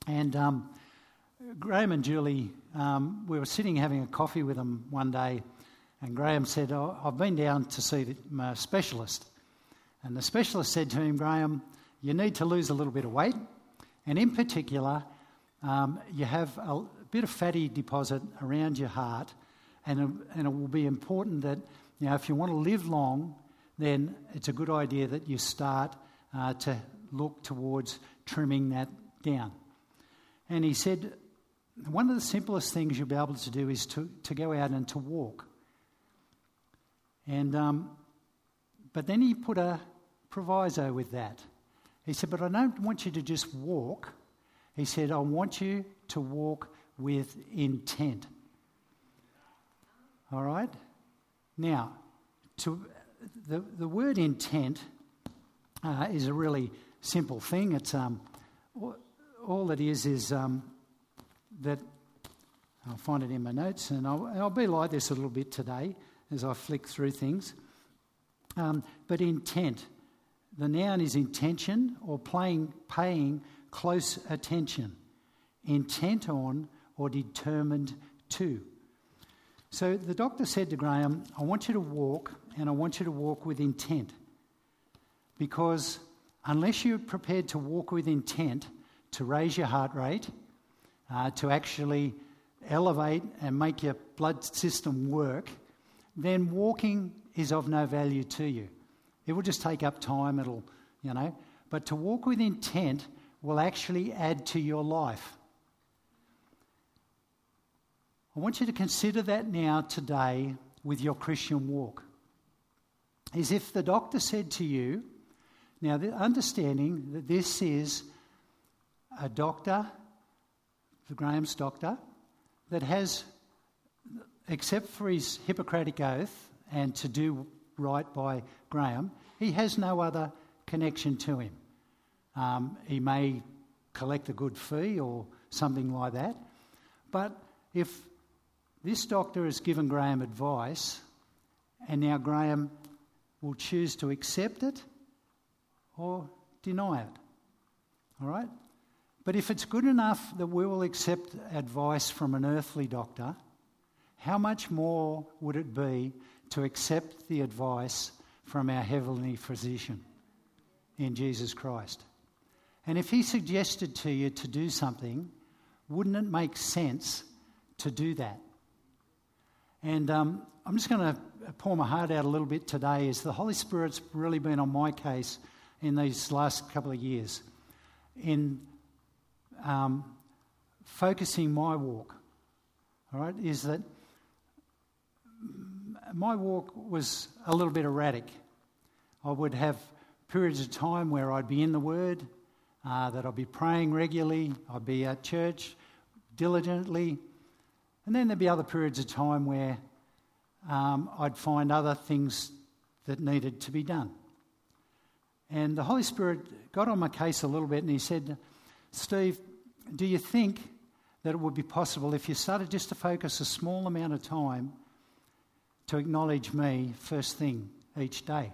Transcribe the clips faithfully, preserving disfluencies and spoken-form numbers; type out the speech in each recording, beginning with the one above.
And um, Graham and Julie, um, we were sitting having a coffee with them one day, and Graham said, oh, I've been down to see the, my specialist. And the specialist said to him, Graham, you need to lose a little bit of weight, and in particular, um, you have a bit of fatty deposit around your heart, and it, and it will be important that, you know, if you want to live long, then it's a good idea that you start uh, to look towards trimming that down. And he said, one of the simplest things you'll be able to do is to, to go out and to walk. And um, but then he put a proviso with that. He said, but I don't want you to just walk. He said, I want you to walk with intent. All right? Now, to the, the word intent uh, is a really simple thing. It's um, all it is is um, that, I'll find it in my notes, and I'll, I'll be like this a little bit today as I flick through things. Um, but intent, the noun is intention or playing, paying close attention, intent on or determined to. So the doctor said to Graham, I want you to walk, and I want you to walk with intent, because unless you're prepared to walk with intent to raise your heart rate, uh, to actually elevate and make your blood system work, then walking is of no value to you. It will just take up time, it'll, you know. But to walk with intent will actually add to your life. I want you to consider that now today with your Christian walk. As if the doctor said to you, now the understanding that this is a doctor, the Graham's doctor, that has, except for his Hippocratic oath and to do right by Graham, he has no other connection to him. Um, he may collect a good fee or something like that, but if this doctor has given Graham advice and now Graham will choose to accept it or deny it, all right? But if it's good enough that we will accept advice from an earthly doctor, how much more would it be to accept the advice from our heavenly physician in Jesus Christ? And if he suggested to you to do something, wouldn't it make sense to do that? And um, I'm just going to pour my heart out a little bit today, as the Holy Spirit's really been on my case in these last couple of years in um, focusing my walk, all right, is that my walk was a little bit erratic. I would have periods of time where I'd be in the Word, uh, that I'd be praying regularly, I'd be at church diligently, and then there'd be other periods of time where um, I'd find other things that needed to be done. And the Holy Spirit got on my case a little bit, and he said, Steve, do you think that it would be possible if you started just to focus a small amount of time to acknowledge me first thing each day?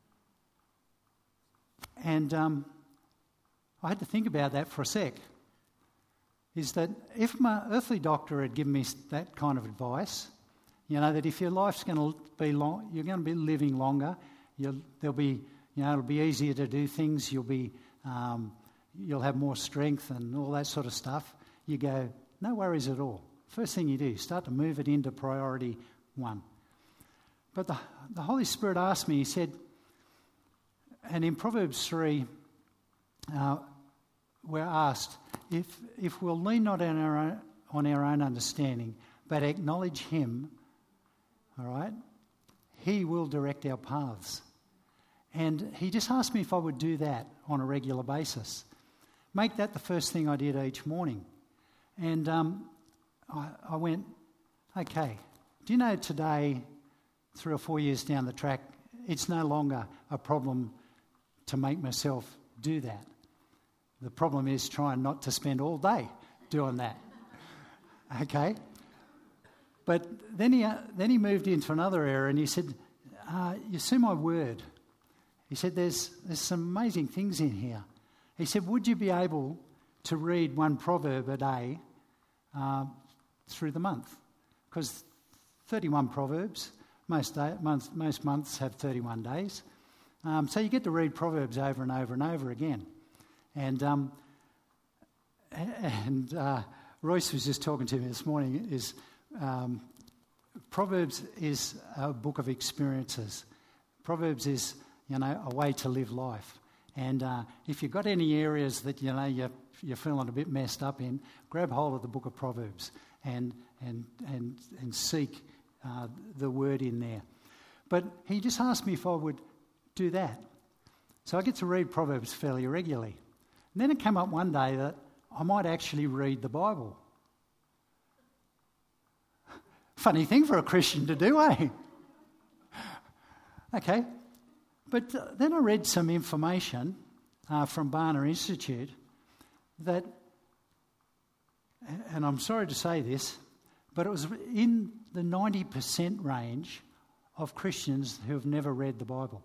And um, I had to think about that for a sec. Is that if my earthly doctor had given me that kind of advice, you know, that if your life's going to be long, you're going to be living longer, you'll, there'll be, you know, it'll be easier to do things, you'll be, um, you'll have more strength and all that sort of stuff. You go, no worries at all. First thing you do, start to move it into priority one. But the, the Holy Spirit asked me, he said, and in Proverbs three, uh, we're asked, if if we'll lean not on our own, on our own understanding, but acknowledge him, all right, he will direct our paths. And he just asked me if I would do that on a regular basis. Make that the first thing I did each morning. And um, I, I went, okay, do you know today, three or four years down the track, it's no longer a problem to make myself do that. The problem is trying not to spend all day doing that. Okay? But then he uh, then he moved into another area and he said, uh, you see my word. He said, there's there's some amazing things in here. He said, would you be able to read one proverb a day uh, through the month, because thirty-one proverbs, most, day, months, most months have thirty-one days. Um, so you get to read Proverbs over and over and over again. And um, and uh, Royce was just talking to me this morning, is um, Proverbs is a book of experiences. Proverbs is, you know, a way to live life. And uh, if you've got any areas that, you know, you're, you're feeling a bit messed up in, grab hold of the book of Proverbs and and and, and seek uh, the word in there. But he just asked me if I would do that. So I get to read Proverbs fairly regularly. And then it came up one day that I might actually read the Bible. Funny thing for a Christian to do, eh? Okay. But uh, then I read some information uh, from Barna Institute that, and I'm sorry to say this, but it was in the ninety percent range of Christians who have never read the Bible.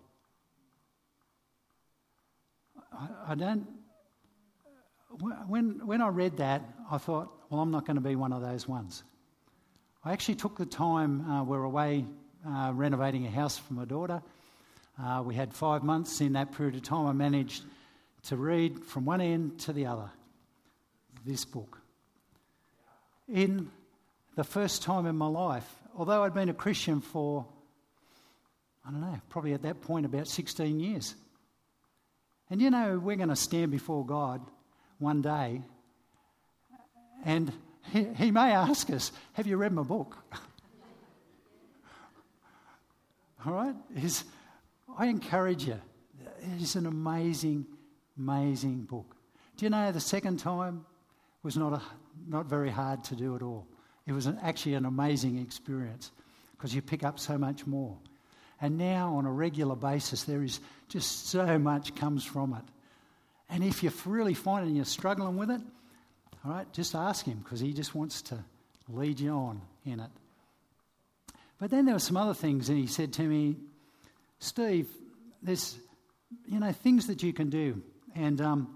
I, I don't... When when I read that, I thought, well, I'm not going to be one of those ones. I actually took the time, uh, we were away uh, renovating a house for my daughter. Uh, we had five months. In that period of time, I managed to read from one end to the other this book. In the first time in my life, although I'd been a Christian for, I don't know, probably at that point about sixteen years. And you know, we're going to stand before God one day, and he, he may ask us, have you read my book? All right? It's, I encourage you. It is an amazing, amazing book. Do you know the second time was not a, not very hard to do at all. It was an, actually an amazing experience because you pick up so much more. And now on a regular basis there is just so much comes from it. And if you're really finding you're struggling with it, all right, just ask him because he just wants to lead you on in it. But then there were some other things, and he said to me, Steve, there's, you know, things that you can do. And um,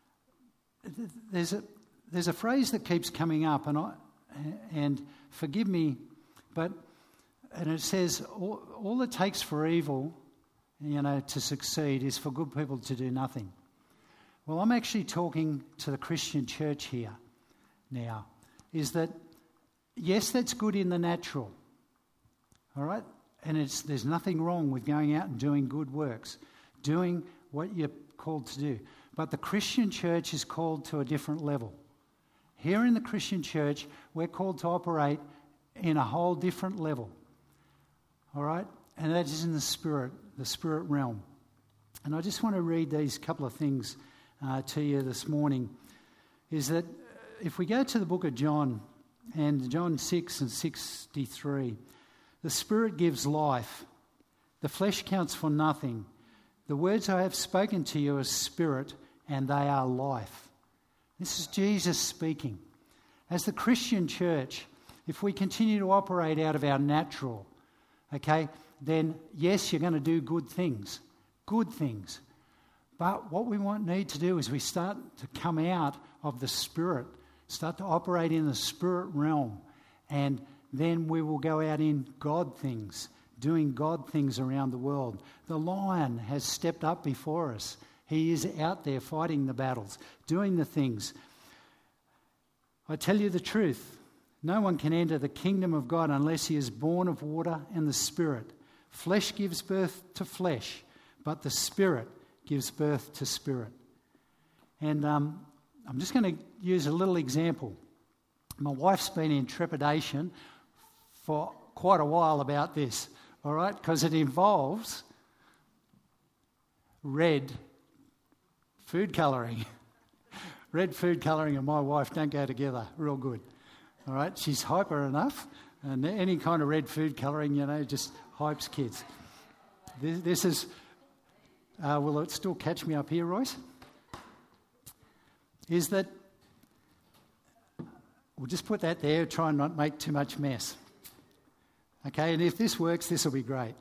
th- there's a there's a phrase that keeps coming up, and I, and forgive me, but and it says all, all it takes for evil, you know, to succeed is for good people to do nothing. Well, I'm actually talking to the Christian church here now, is that, yes, that's good in the natural, all right? And it's there's nothing wrong with going out and doing good works, doing what you're called to do. But the Christian church is called to a different level. Here in the Christian church, we're called to operate in a whole different level, all right? And that is in the spirit, the spirit realm. And I just want to read these couple of things Uh, to you this morning, is that if we go to the book of John, and John six and sixty-three, the Spirit gives life, the flesh counts for nothing. The words I have spoken to you are spirit, and they are life. This is Jesus speaking. As the Christian church, if we continue to operate out of our natural, okay, then yes, you're going to do good things, good things. But what we want need to do is we start to come out of the Spirit, start to operate in the Spirit realm, and then we will go out in God things, doing God things around the world. The Lion has stepped up before us. He is out there fighting the battles, doing the things. I tell you the truth, no one can enter the kingdom of God unless he is born of water and the Spirit. Flesh gives birth to flesh, but the Spirit gives birth to spirit. And um, I'm just going to use a little example. My wife's been in trepidation for quite a while about this, all right, because it involves red food colouring. Red food colouring and my wife don't go together real good, all right? She's hyper enough, and any kind of red food colouring, you know, just hypes kids. This, this is... Uh, will it still catch me up here, Royce? Is that, we'll just put that there, try and not make too much mess. Okay, and if this works, this will be great.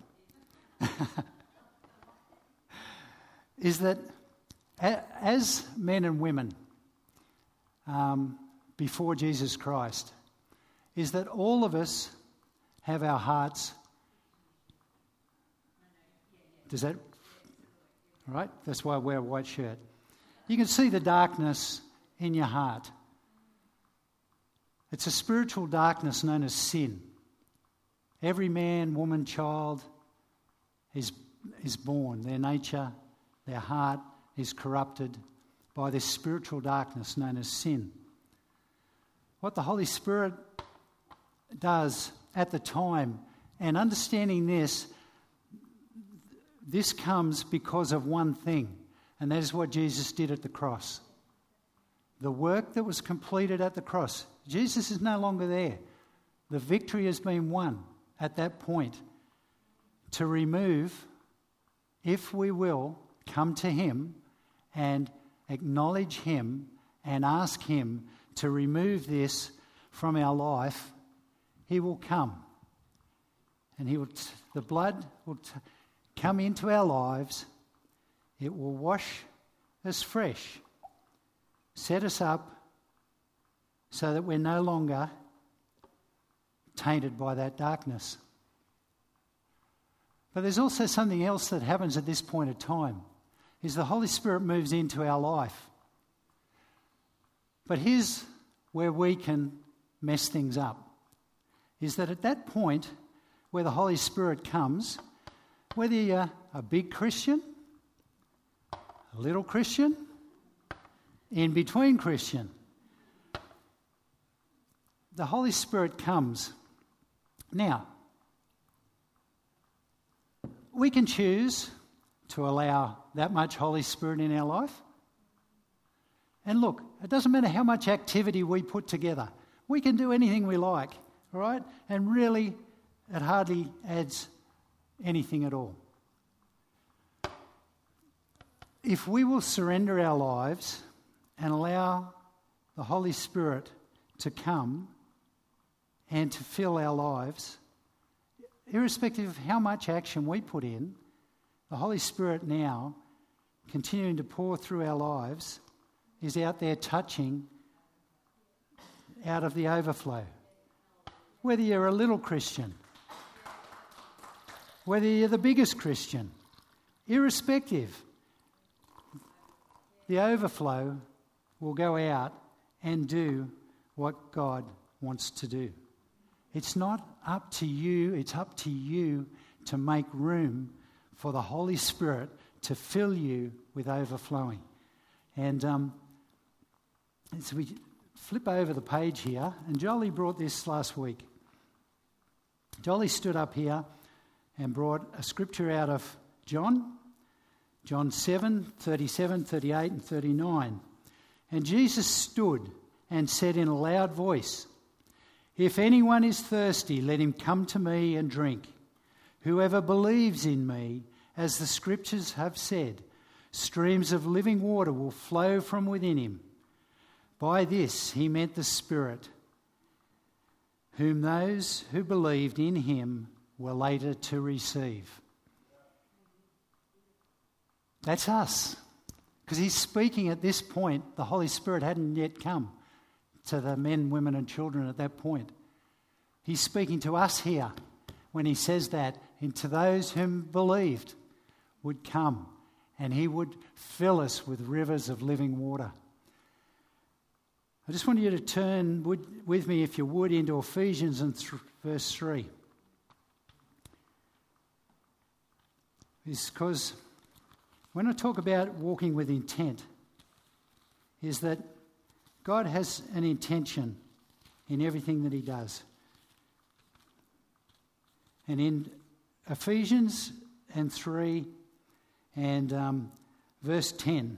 Is that as men and women, um, before Jesus Christ is that all of us have our hearts. Does that, right? That's why I wear a white shirt. You can see the darkness in your heart. It's a spiritual darkness known as sin. Every man, woman, child is, is born. Their nature, their heart is corrupted by this spiritual darkness known as sin. What the Holy Spirit does at the time, and understanding this, this comes because of one thing, and that is what Jesus did at the cross. The work that was completed at the cross. Jesus is no longer there. The victory has been won at that point to remove, if we will, come to him and acknowledge him and ask him to remove this from our life. He will come, and he will. T- the blood will t- come into our lives. It will wash us fresh, set us up, so that we're no longer tainted by that darkness. But there's also something else that happens at this point of time, is the Holy Spirit moves into our life. But here's where we can mess things up, is that at that point where the Holy Spirit comes, whether you're a big Christian, a little Christian, in between Christian, the Holy Spirit comes. Now, we can choose to allow that much Holy Spirit in our life. And look, it doesn't matter how much activity we put together. We can do anything we like, all right? And really, it hardly adds anything at all. If we will surrender our lives and allow the Holy Spirit to come and to fill our lives, irrespective of how much action we put in, the Holy Spirit now, continuing to pour through our lives, is out there touching out of the overflow. Whether you're a little Christian, whether you're the biggest Christian, irrespective, the overflow will go out and do what God wants to do. It's not up to you, it's up to you to make room for the Holy Spirit to fill you with overflowing. And um, so we flip over the page here, and Jolie brought this last week. Jolie stood up here and brought a scripture out of John, John seven, thirty-seven, thirty-eight and thirty-nine. And Jesus stood and said in a loud voice, "If anyone is thirsty, let him come to me and drink. Whoever believes in me, as the scriptures have said, streams of living water will flow from within him." By this he meant the Spirit, whom those who believed in him were later to receive. That's us. Because he's speaking at this point, the Holy Spirit hadn't yet come to the men, women and children at that point. He's speaking to us here when he says that, and to those whom believed would come, and he would fill us with rivers of living water. I just want you to turn would, with me, if you would, into Ephesians and th- verse three. It's because when I talk about walking with intent, is that God has an intention in everything that he does. And in Ephesians and three and um, verse ten,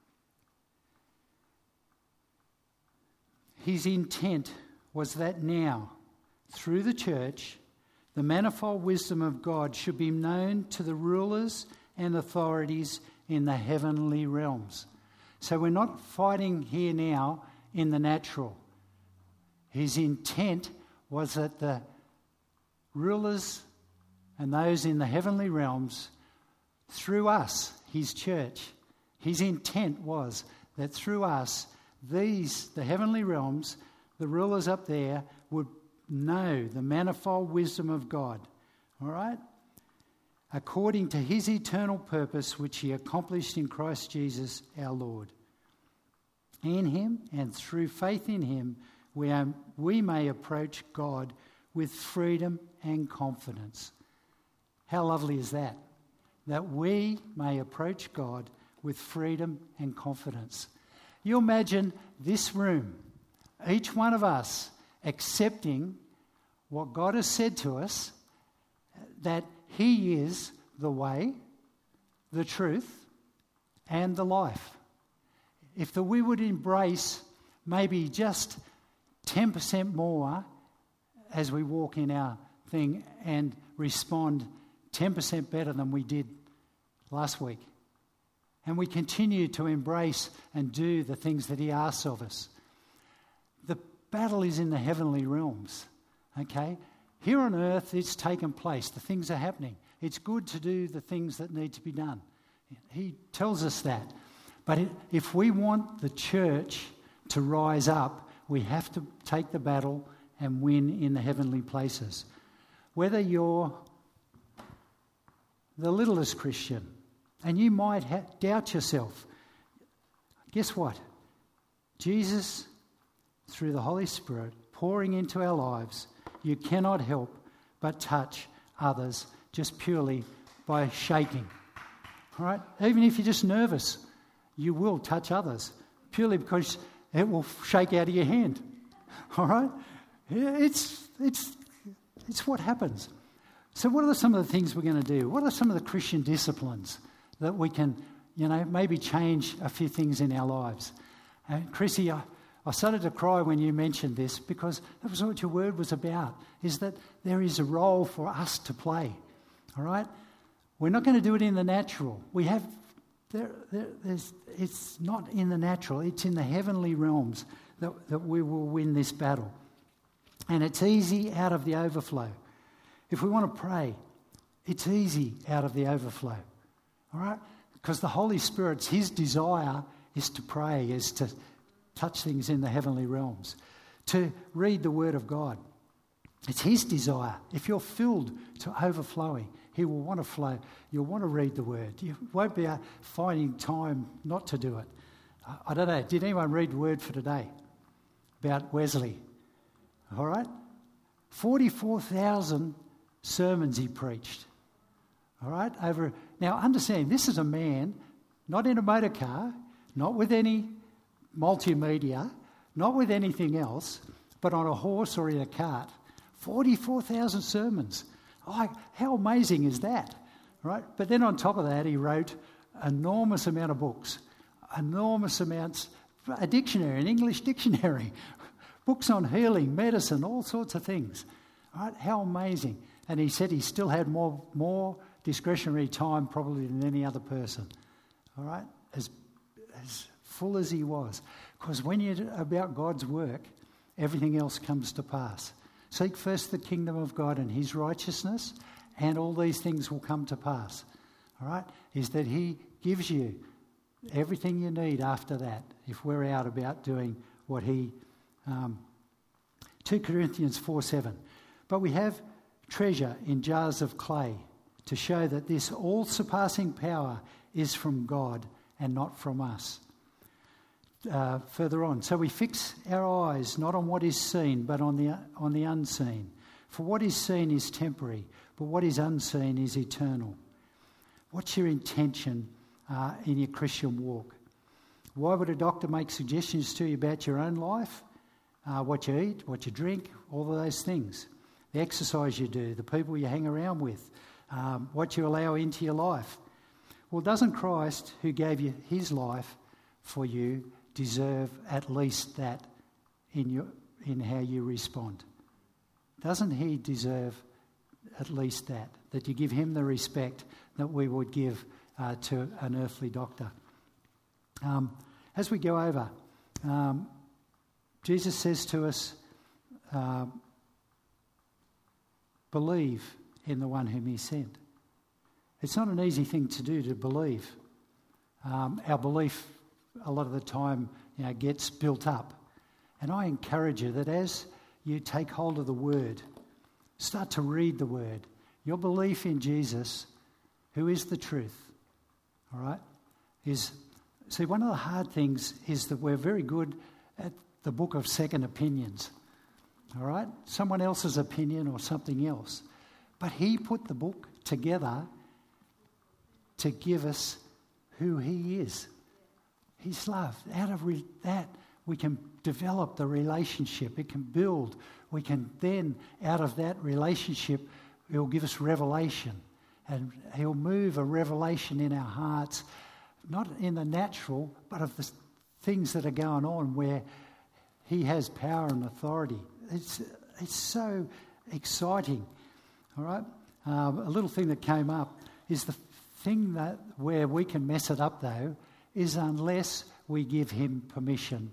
his intent was that now, through the church, the manifold wisdom of God should be known to the rulers and authorities in the heavenly realms. So we're not fighting here now in the natural. His intent was that the rulers and those in the heavenly realms, through us, his church, his intent was that through us these, the heavenly realms, the rulers up there, would know the manifold wisdom of God. All right? According to his eternal purpose, which he accomplished in Christ Jesus our Lord. In him and through faith in him, we, are, we may approach God with freedom and confidence. How lovely is that? That we may approach God with freedom and confidence. You imagine this room, each one of us accepting what God has said to us, that he is the way, the truth, and the life. If the, we would embrace maybe just ten percent more as we walk in our thing and respond ten percent better than we did last week. And we continue to embrace and do the things that he asks of us. The battle is in the heavenly realms, okay? Here on earth, it's taken place. The things are happening. It's good to do the things that need to be done. He tells us that. But if we want the church to rise up, we have to take the battle and win in the heavenly places. Whether you're the littlest Christian and you might ha- doubt yourself, guess what? Jesus, through the Holy Spirit, pouring into our lives, you cannot help but touch others just purely by shaking. All right? Even if you're just nervous, you will touch others purely because it will shake out of your hand. All right? It's, it's, it's what happens. So what are some of the things we're going to do? What are some of the Christian disciplines that we can, you know, maybe change a few things in our lives? And Chrissy, I, I started to cry when you mentioned this because that was what your word was about, is that there is a role for us to play. All right? We're not going to do it in the natural. We have, there, there, there's, it's not in the natural. It's in the heavenly realms that, that we will win this battle. And it's easy out of the overflow. If we want to pray, it's easy out of the overflow. All right? Because the Holy Spirit's, his desire is to pray, is to touch things in the heavenly realms, to read the Word of God. It's his desire. If you're filled to overflowing, he will want to flow. You'll want to read the Word. You won't be finding time not to do it. I don't know. Did anyone read the Word for today about Wesley? All right? forty-four thousand sermons he preached. All right? Over. Now, understand, this is a man, not in a motor car, not with any multimedia, not with anything else, but on a horse or in a cart. forty-four thousand sermons. Oh, how amazing is that? Right? But then on top of that, he wrote enormous amount of books, enormous amounts, a dictionary, an English dictionary, books on healing, medicine, all sorts of things. Right? How amazing. And he said he still had more, more discretionary time probably than any other person. All right? As, as full as he was. Because when you're about God's work, everything else comes to pass. Seek first the kingdom of God and his righteousness, and all these things will come to pass. All right? Is that he gives you everything you need after that, if we're out about doing what he... Um, two Corinthians four seven. But we have treasure in jars of clay to show that this all-surpassing power is from God and not from us. Uh, further on, so we fix our eyes not on what is seen, but on the on the unseen. For what is seen is temporary, but what is unseen is eternal. What's your intention uh, in your Christian walk? Why would a doctor make suggestions to you about your own life? Uh, what you eat, what you drink, all of those things. The exercise you do, the people you hang around with, um, what you allow into your life. Well, doesn't Christ, who gave you his life for you, deserve at least that in your in how you respond? Doesn't he deserve at least that? That you give him the respect that we would give uh, to an earthly doctor. Um, as we go over, um, Jesus says to us, uh, believe in the one whom he sent. It's not an easy thing to do, to believe. Um, our belief a lot of the time you know, gets built up. And I encourage you that as you take hold of the Word, start to read the Word. Your belief in Jesus, who is the truth, all right, is, see, one of the hard things is that we're very good at the book of second opinions, all right? Someone else's opinion or something else. But he put the book together to give us who he is. His love. Out of re- that, we can develop the relationship. It can build. We can then, out of that relationship, he'll give us revelation. And he'll move a revelation in our hearts, not in the natural, but of the things that are going on where he has power and authority. It's, it's so exciting. All right? Um, a little thing that came up is the thing that where we can mess it up, though, is unless we give him permission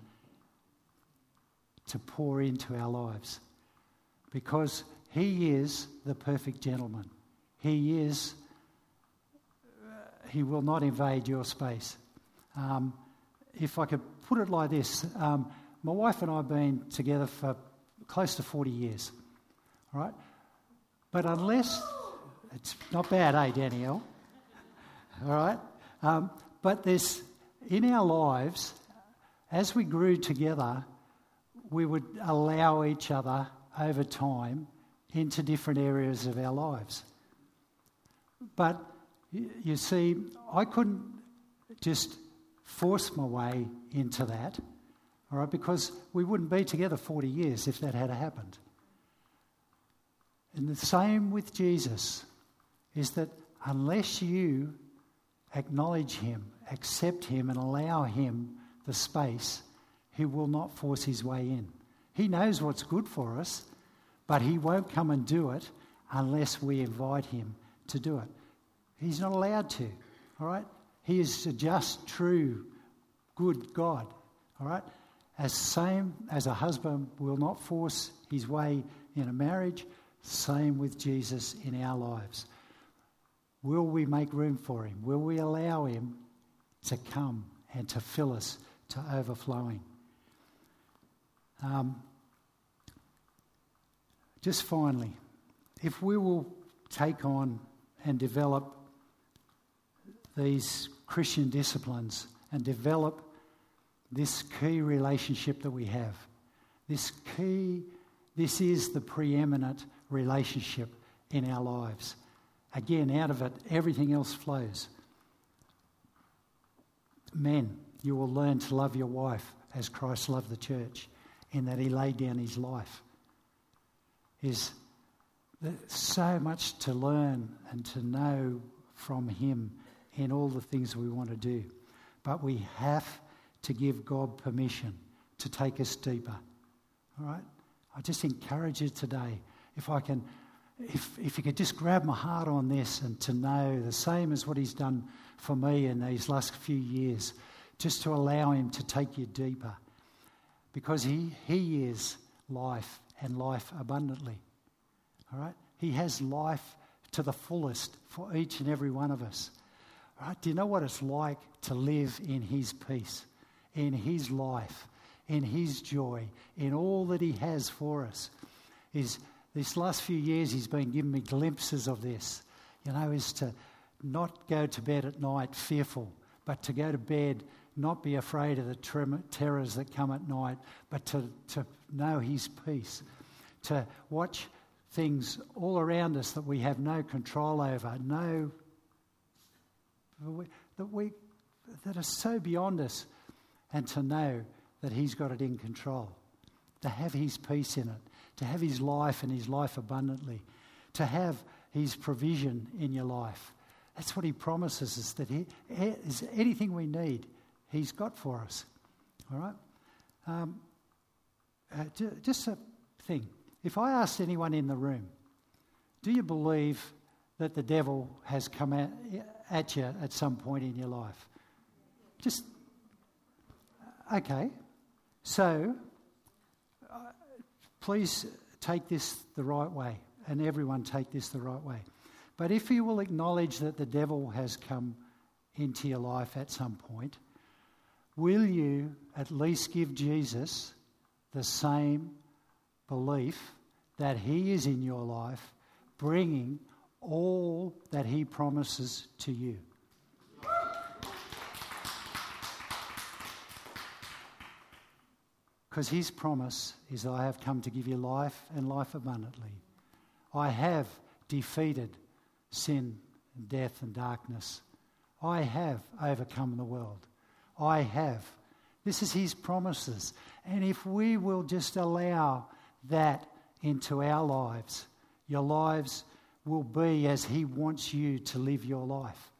to pour into our lives. Because he is the perfect gentleman. He is, uh, he will not invade your space. Um, if I could put it like this, um, my wife and I have been together for close to forty years, all right? But unless, it's not bad, eh, Danielle? All right? Um, but there's, in our lives, as we grew together, we would allow each other over time into different areas of our lives. But you see, I couldn't just force my way into that, all right, because we wouldn't be together forty years if that had happened. And the same with Jesus is that unless you acknowledge him, accept him, and allow him the space, he will not force his way in. He knows what's good for us, but he won't come and do it unless we invite him to do it. He's not allowed to, all right? He is a just, true, good God, all right? As same as a husband will not force his way in a marriage, same with Jesus in our lives. Will we make room for him? Will we allow him to come and to fill us to overflowing? Um, just finally, if we will take on and develop these Christian disciplines and develop this key relationship that we have, this key, this is the preeminent relationship in our lives. Again, out of it, everything else flows. Men, you will learn to love your wife as Christ loved the church, in that he laid down his life. Is there's so much to learn and to know from him in all the things we want to do. But we have to give God permission to take us deeper. All right? I just encourage you today, if I can, if if you could just grab my heart on this and to know the same as what he's done for me in these last few years, just to allow him to take you deeper. Because he, he is life and life abundantly. All right? He has life to the fullest for each and every one of us. All right? Do you know what it's like to live in his peace, in his life, in his joy, in all that he has for us? Is this last few years he's been giving me glimpses of this, you know, is to not go to bed at night fearful, but to go to bed, not be afraid of the trem- terrors that come at night, but to, to know his peace, to watch things all around us that we have no control over, no, that we that are so beyond us, and to know that he's got it in control, to have his peace in it, to have his life and his life abundantly, to have his provision in your life. That's what he promises us, that he is anything we need, he's got for us. All right? Um, uh, just a thing. If I asked anyone in the room, do you believe that the devil has come at, at you at some point in your life? Just, okay. So, uh, please take this the right way, and everyone take this the right way. But if you will acknowledge that the devil has come into your life at some point, will you at least give Jesus the same belief that he is in your life, bringing all that he promises to you? Because his promise is, I have come to give you life and life abundantly. I have defeated sin and death and darkness. I have overcome the world. I have. This is his promises. And if we will just allow that into our lives, your lives will be as he wants you to live your life.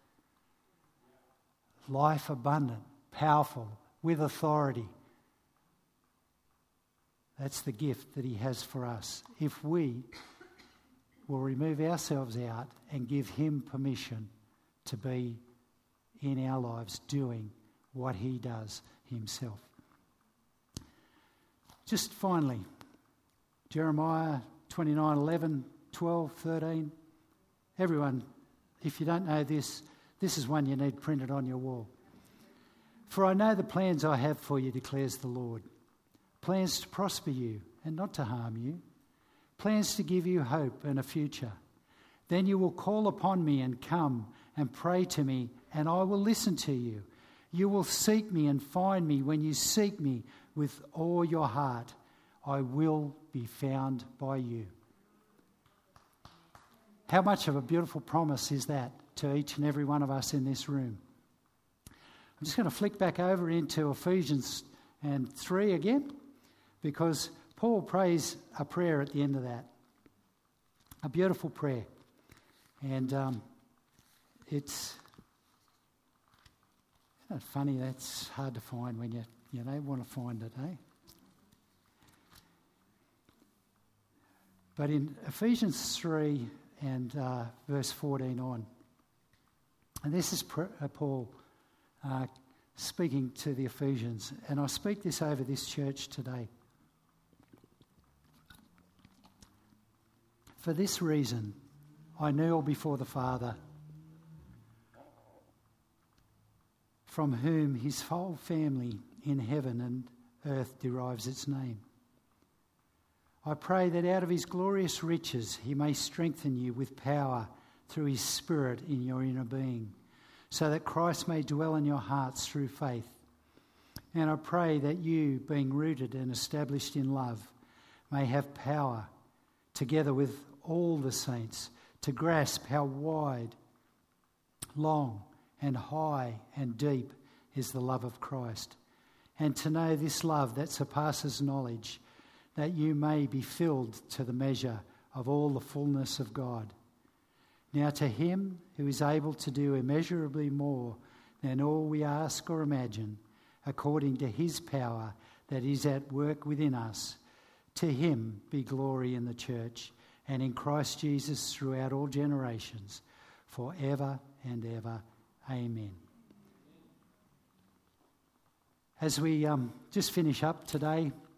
Life abundant, powerful, with authority. That's the gift that he has for us. If we will remove ourselves out and give him permission to be in our lives doing what he does himself. Just finally, Jeremiah twenty-nine, eleven, twelve, thirteen. Everyone, if you don't know this, this is one you need printed on your wall. For I know the plans I have for you, declares the Lord. Plans to prosper you and not to harm you. Plans to give you hope and a future. Then you will call upon me and come and pray to me, and I will listen to you. You will seek me and find me when you seek me with all your heart. I will be found by you. How much of a beautiful promise is that to each and every one of us in this room? I'm just going to flick back over into Ephesians and three again, because Paul prays a prayer at the end of that. A beautiful prayer. And um, it's isn't it funny, that's hard to find when you, you know, want to find it, eh? But in Ephesians three and uh, verse fourteen on, and this is uh, Paul uh, speaking to the Ephesians, and I speak this over this church today. For this reason, I kneel before the Father, from whom his whole family in heaven and earth derives its name. I pray that out of his glorious riches he may strengthen you with power through his Spirit in your inner being, so that Christ may dwell in your hearts through faith. And I pray that you, being rooted and established in love, may have power, together with all the saints, to grasp how wide, long, and high and deep is the love of Christ, and to know this love that surpasses knowledge, that you may be filled to the measure of all the fullness of God. Now to him who is able to do immeasurably more than all we ask or imagine, according to his power that is at work within us, to him be glory in the church and in Christ Jesus throughout all generations, forever and ever. Amen. As we um, just finish up today,